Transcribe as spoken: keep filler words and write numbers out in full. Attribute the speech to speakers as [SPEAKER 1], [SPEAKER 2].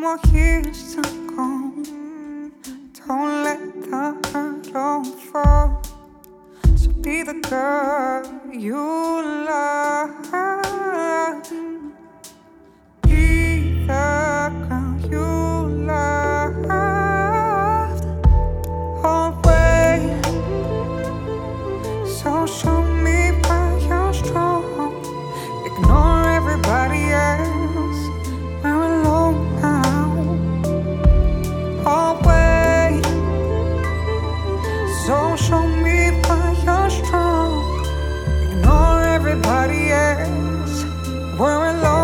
[SPEAKER 1] more years to go. Don't let the hurt unfold. So be the girl you love. Be the girl you loved. Always. So show me why you're strong. Ignore everybody else. We're alone now. Always. So show me why you're strong. Ignore everybody else. We're alone.